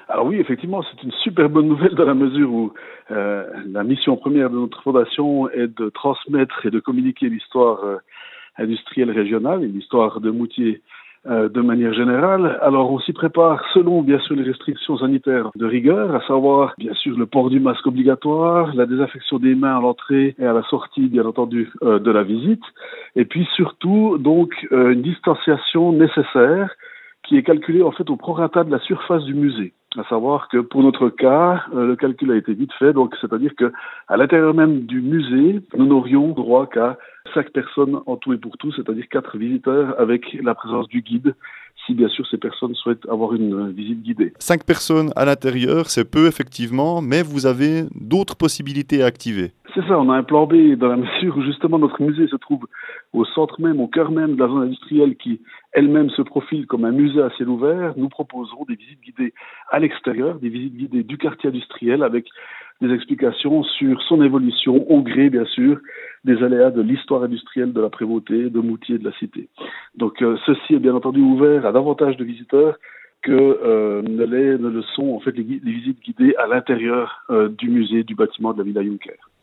Alors oui, effectivement, c'est une super bonne nouvelle dans la mesure où la mission première de notre fondation est de transmettre et de communiquer l'histoire industrielle régionale et l'histoire de Moutier de manière générale. Alors on s'y prépare selon bien sûr les restrictions sanitaires de rigueur, à savoir bien sûr le port du masque obligatoire, la désinfection des mains à l'entrée et à la sortie bien entendu de la visite, et puis surtout donc une distanciation nécessaire qui est calculée en fait au prorata de la surface du musée. À savoir que pour notre cas, le calcul a été vite fait, donc c'est-à-dire que à l'intérieur même du musée, nous n'aurions droit qu'à 5 personnes en tout et pour tout, c'est-à-dire 4 visiteurs avec la présence du guide, si bien sûr ces personnes souhaitent avoir une visite guidée. 5 personnes à l'intérieur, c'est peu effectivement, mais vous avez d'autres possibilités à activer. C'est ça, on a un plan B dans la mesure où justement notre musée se trouve au centre même, au cœur même de la zone industrielle qui elle-même se profile comme un musée à ciel ouvert. Nous proposerons des visites guidées à l'extérieur, des visites guidées du quartier industriel avec des explications sur son évolution au gré, bien sûr, des aléas de l'histoire industrielle de la Prévôté, de Moutier, de la Cité. Donc ceci est bien entendu ouvert à davantage de visiteurs que ne le sont en fait les visites guidées à l'intérieur du musée, du bâtiment de la Villa Juncker.